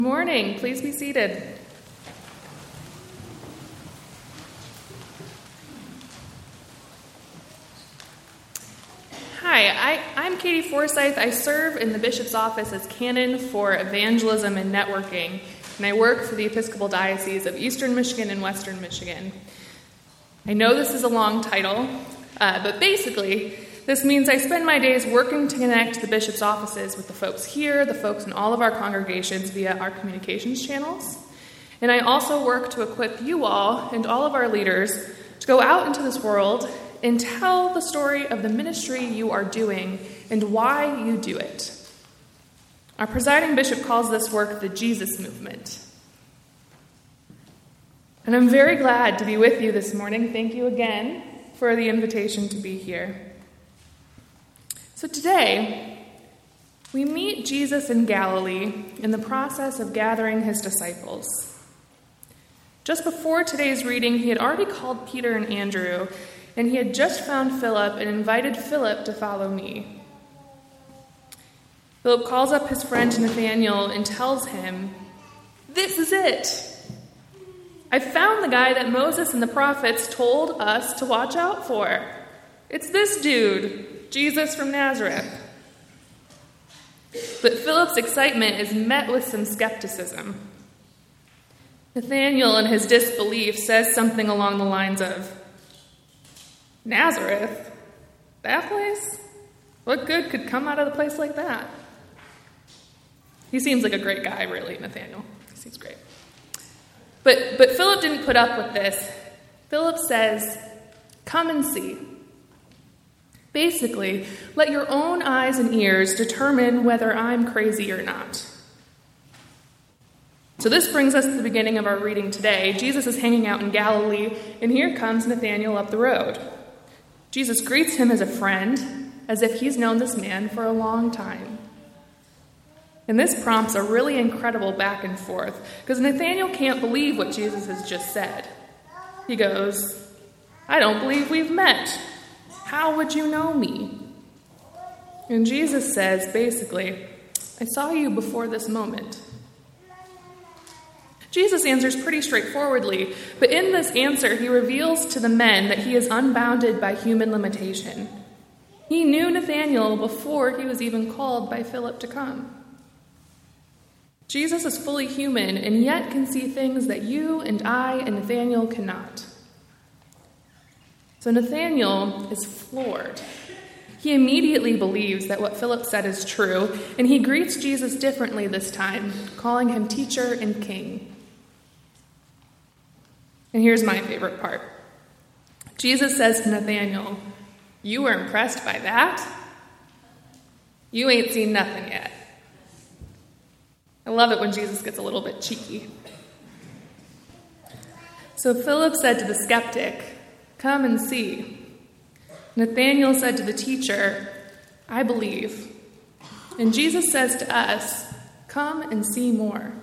Good morning. Please be seated. Hi, I'm Katie Forsyth. I serve in the bishop's office as canon for evangelism and networking, and I work for the Episcopal Diocese of Eastern Michigan and Western Michigan. I know this is a long title, but basically, this means I spend my days working to connect the bishop's offices with the folks here, the folks in all of our congregations via our communications channels. And I also work to equip you all and all of our leaders to go out into this world and tell the story of the ministry you are doing and why you do it. Our presiding bishop calls this work the Jesus Movement. And I'm very glad to be with you this morning. Thank you again for the invitation to be here. So today, we meet Jesus in Galilee in the process of gathering his disciples. Just before today's reading, he had already called Peter and Andrew, and he had just found Philip and invited Philip to follow me. Philip calls up his friend Nathanael and tells him, "This is it. I found the guy that Moses and the prophets told us to watch out for. It's this dude, Jesus from Nazareth." But Philip's excitement is met with some skepticism. Nathanael, in his disbelief, says something along the lines of, "Nazareth? That place? What good could come out of a place like that?" He seems like a great guy, really, Nathanael. He seems great. But Philip didn't put up with this. Philip says, "Come and see." Basically, let your own eyes and ears determine whether I'm crazy or not. So this brings us to the beginning of our reading today. Jesus is hanging out in Galilee, and here comes Nathanael up the road. Jesus greets him as a friend, as if he's known this man for a long time. And this prompts a really incredible back and forth, because Nathanael can't believe what Jesus has just said. He goes, "I don't believe we've met. How would you know me?" And Jesus says, basically, "I saw you before this moment." Jesus answers pretty straightforwardly, but in this answer, he reveals to the men that he is unbounded by human limitation. He knew Nathanael before he was even called by Philip to come. Jesus is fully human and yet can see things that you and I and Nathanael cannot. So Nathanael is floored. He immediately believes that what Philip said is true, and he greets Jesus differently this time, calling him teacher and king. And here's my favorite part. Jesus says to Nathanael, "You were impressed by that? You ain't seen nothing yet." I love it when Jesus gets a little bit cheeky. So Philip said to the skeptic, "Come and see." Nathanael said to the teacher, "I believe." And Jesus says to us, "Come and see more."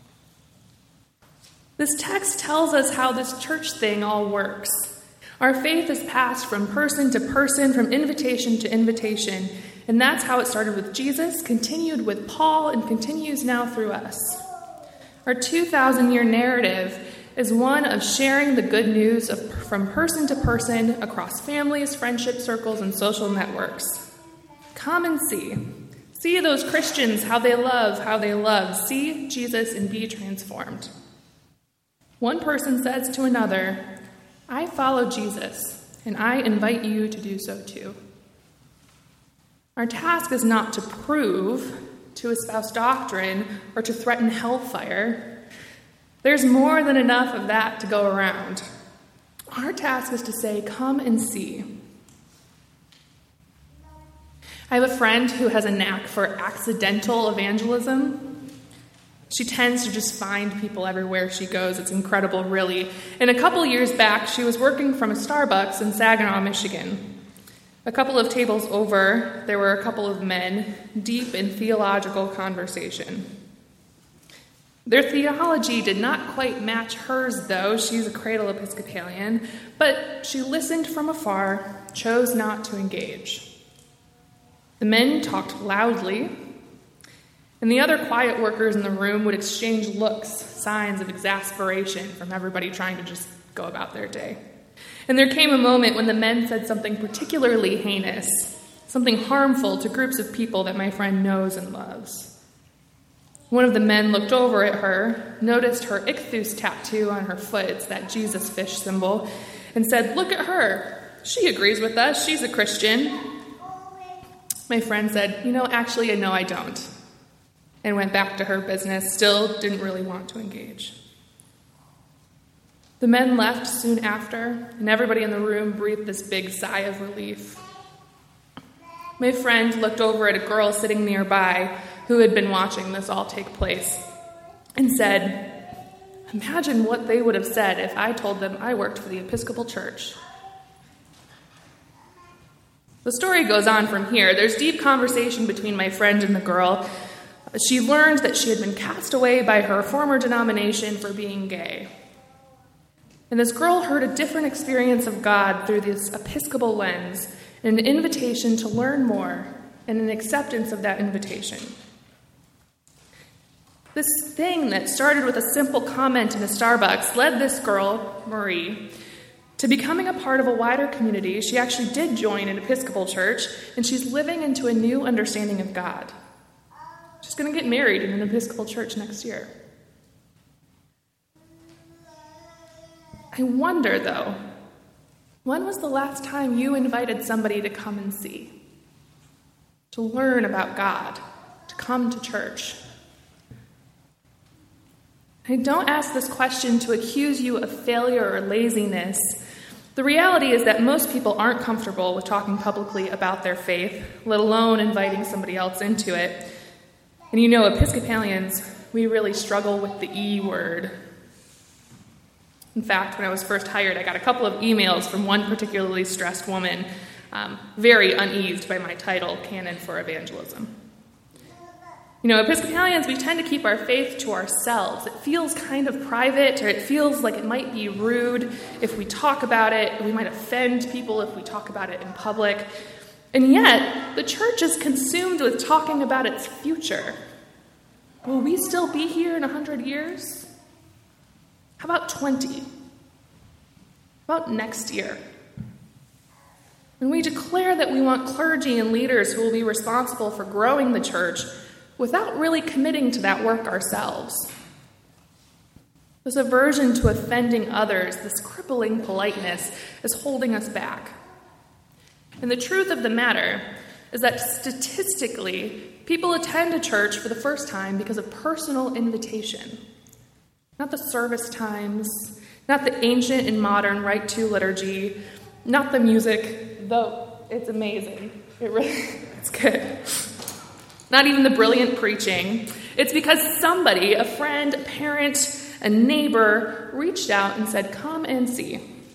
This text tells us how this church thing all works. Our faith is passed from person to person, from invitation to invitation, and that's how it started with Jesus, continued with Paul, and continues now through us. Our 2,000-year narrative is one of sharing the good news from person to person across families, friendship circles, and social networks. Come and see. See those Christians, how they love. See Jesus and be transformed. One person says to another, "I follow Jesus, and I invite you to do so too." Our task is not to prove, to espouse doctrine, or to threaten hellfire. There's more than enough of that to go around. Our task is to say, "Come and see." I have a friend who has a knack for accidental evangelism. She tends to just find people everywhere she goes. It's incredible, really. And a couple years back, she was working from a Starbucks in Saginaw, Michigan. A couple of tables over, there were a couple of men deep in theological conversation. Their theology did not quite match hers, though. She's a cradle Episcopalian, but she listened from afar, chose not to engage. The men talked loudly, And the other quiet workers in the room would exchange looks, signs of exasperation from everybody trying to just go about their day. And there came a moment when the men said something particularly heinous, something harmful to groups of people that my friend knows and loves. One of the men looked over at her, noticed her ichthus tattoo on her foot, it's that Jesus fish symbol, and said, "Look at her. She agrees with us. She's a Christian." My friend said, "Actually, no, I don't," and went back to her business, still didn't really want to engage. The men left soon after, and everybody in the room breathed this big sigh of relief. My friend looked over at a girl sitting nearby who had been watching this all take place and said, "Imagine what they would have said if I told them I worked for the Episcopal Church." The story goes on from here. There's deep conversation between my friend and the girl. She learned that she had been cast away by her former denomination for being gay. And this girl heard a different experience of God through this Episcopal lens, and an invitation to learn more, and an acceptance of that invitation. This thing that started with a simple comment in a Starbucks led this girl, Marie, to becoming a part of a wider community. She actually did join an Episcopal church, and she's living into a new understanding of God. She's going to get married in an Episcopal church next year. I wonder, though, when was the last time you invited somebody to come and see? To learn about God, to come to church? I don't ask this question to accuse you of failure or laziness. The reality is that most people aren't comfortable with talking publicly about their faith, let alone inviting somebody else into it. And Episcopalians, we really struggle with the E word. In fact, when I was first hired, I got a couple of emails from one particularly stressed woman, very uneased by my title, Canon for Evangelism. Episcopalians, we tend to keep our faith to ourselves. It feels kind of private, or it feels like it might be rude if we talk about it. We might offend people if we talk about it in public. And yet, the church is consumed with talking about its future. Will we still be here in 100 years? How about 20? How about next year? When we declare that we want clergy and leaders who will be responsible for growing the church without really committing to that work ourselves. This aversion to offending others, this crippling politeness, is holding us back. And the truth of the matter is that statistically, people attend a church for the first time because of personal invitation. Not the service times, not the ancient and modern Rite 2 liturgy, not the music, though it's amazing. It's good. Not even the brilliant preaching. It's because somebody, a friend, a parent, a neighbor, reached out and said, "Come and see."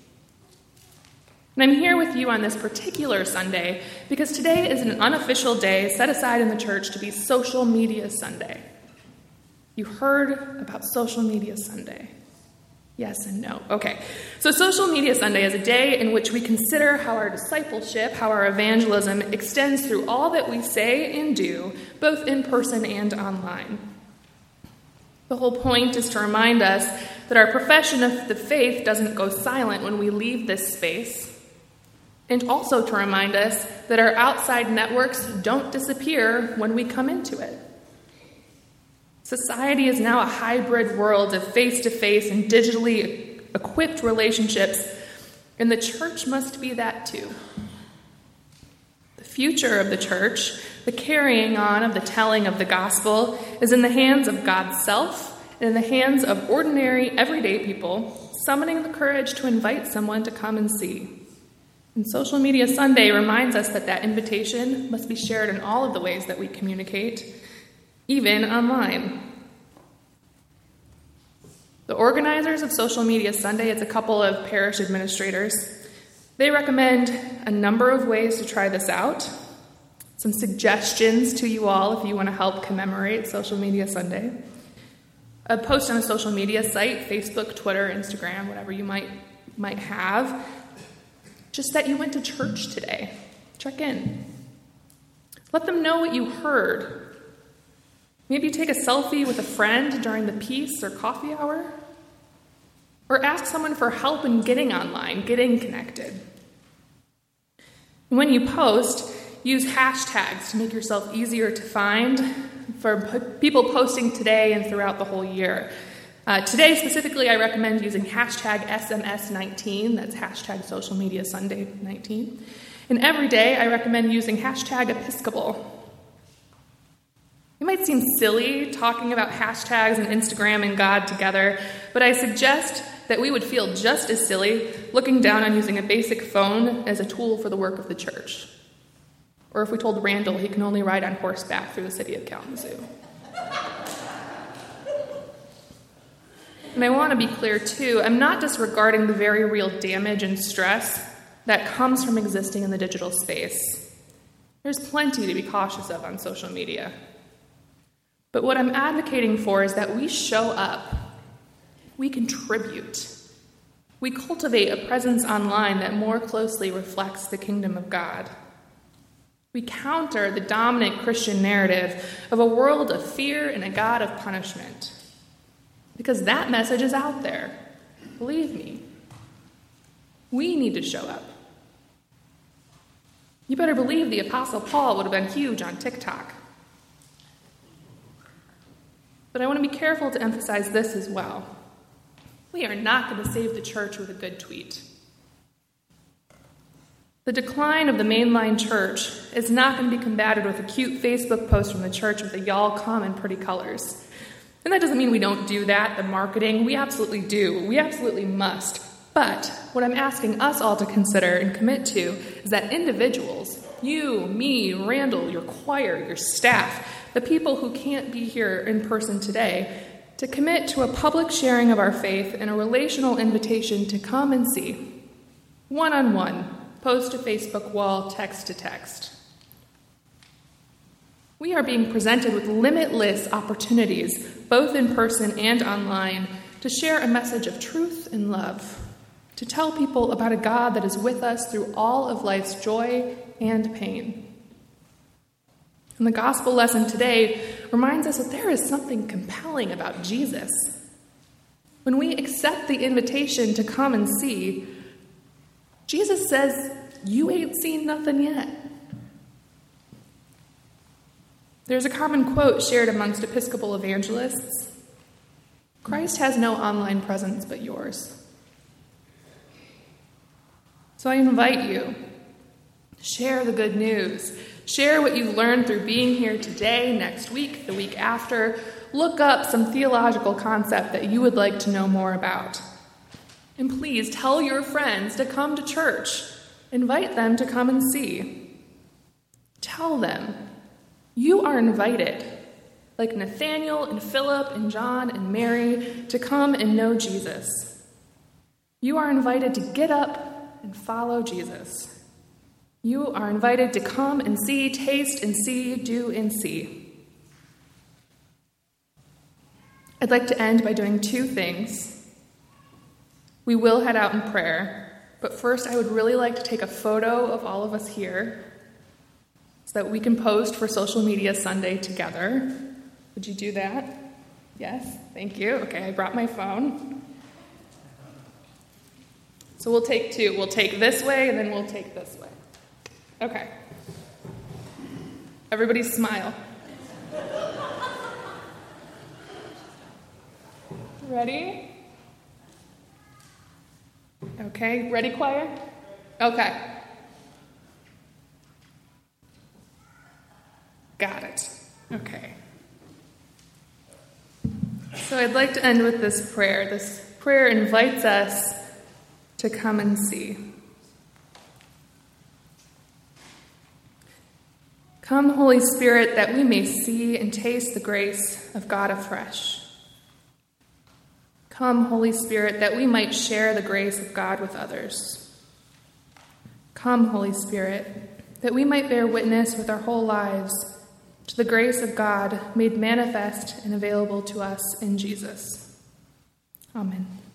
And I'm here with you on this particular Sunday because today is an unofficial day set aside in the church to be Social Media Sunday. You heard about Social Media Sunday? Yes and no. Okay. So Social Media Sunday is a day in which we consider how our discipleship, how our evangelism extends through all that we say and do, both in person and online. The whole point is to remind us that our profession of the faith doesn't go silent when we leave this space, and also to remind us that our outside networks don't disappear when we come into it. Society is now a hybrid world of face-to-face and digitally equipped relationships, and the church must be that too. The future of the church, the carrying on of the telling of the gospel, is in the hands of God's self and in the hands of ordinary, everyday people, summoning the courage to invite someone to come and see. And Social Media Sunday reminds us that that invitation must be shared in all of the ways that we communicate, even online. The organizers of Social Media Sunday, it's a couple of parish administrators. They recommend a number of ways to try this out. Some suggestions to you all if you want to help commemorate Social Media Sunday. A post on a social media site, Facebook, Twitter, Instagram, whatever you might have. Just that you went to church today. Check in. Let them know what you heard. Maybe take a selfie with a friend during the peace or coffee hour. Or ask someone for help in getting online, getting connected. And when you post, use hashtags to make yourself easier to find for people posting today and throughout the whole year. Today, specifically, I recommend using hashtag SMS19, that's hashtag Social Media Sunday 19. And every day, I recommend using hashtag Episcopal. It might seem silly talking about hashtags and Instagram and God together, but I suggest that we would feel just as silly looking down on using a basic phone as a tool for the work of the church. Or if we told Randall he can only ride on horseback through the city of Kalamazoo. And I want to be clear, too, I'm not disregarding the very real damage and stress that comes from existing in the digital space. There's plenty to be cautious of on social media. But what I'm advocating for is that we show up. We contribute. We cultivate a presence online that more closely reflects the kingdom of God. We counter the dominant Christian narrative of a world of fear and a God of punishment. Because that message is out there. Believe me. We need to show up. You better believe the Apostle Paul would have been huge on TikTok. But I want to be careful to emphasize this as well. We are not going to save the church with a good tweet. The decline of the mainline church is not going to be combated with a cute Facebook post from the church with a y'all come in pretty colors. And that doesn't mean we don't do that, the marketing. We absolutely do. We absolutely must. But what I'm asking us all to consider and commit to is that individuals, you, me, Randall, your choir, your staff, the people who can't be here in person today, to commit to a public sharing of our faith and a relational invitation to come and see. One-on-one, post to Facebook wall, text to text. We are being presented with limitless opportunities, both in person and online, to share a message of truth and love, to tell people about a God that is with us through all of life's joy and pain. And the gospel lesson today reminds us that there is something compelling about Jesus. When we accept the invitation to come and see, Jesus says, "You ain't seen nothing yet." There's a common quote shared amongst Episcopal evangelists: "Christ has no online presence but yours." So I invite you, share the good news. Share what you've learned through being here today, next week, the week after. Look up some theological concept that you would like to know more about. And please tell your friends to come to church. Invite them to come and see. Tell them you are invited, like Nathaniel and Philip and John and Mary, to come and know Jesus. You are invited to get up and follow Jesus. You are invited to come and see, taste and see, do and see. I'd like to end by doing two things. We will head out in prayer, but first I would really like to take a photo of all of us here so that we can post for Social Media Sunday together. Would you do that? Yes? Thank you. Okay, I brought my phone. So we'll take two. We'll take this way, and then we'll take this way. Okay. Everybody smile. Ready? Okay, ready, choir? Okay. Got it. Okay. So I'd like to end with this prayer. This prayer invites us to come and see. Come, Holy Spirit, that we may see and taste the grace of God afresh. Come, Holy Spirit, that we might share the grace of God with others. Come, Holy Spirit, that we might bear witness with our whole lives to the grace of God made manifest and available to us in Jesus. Amen.